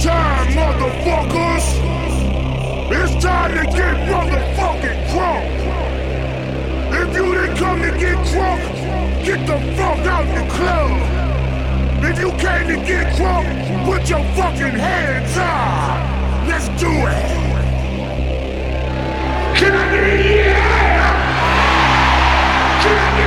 time, motherfuckers. It's time to get motherfucking drunk. If you didn't come to get drunk, get the fuck out the club. If you came to get drunk, put your fucking hands up. Let's do it. Can I get a yeah? Can I get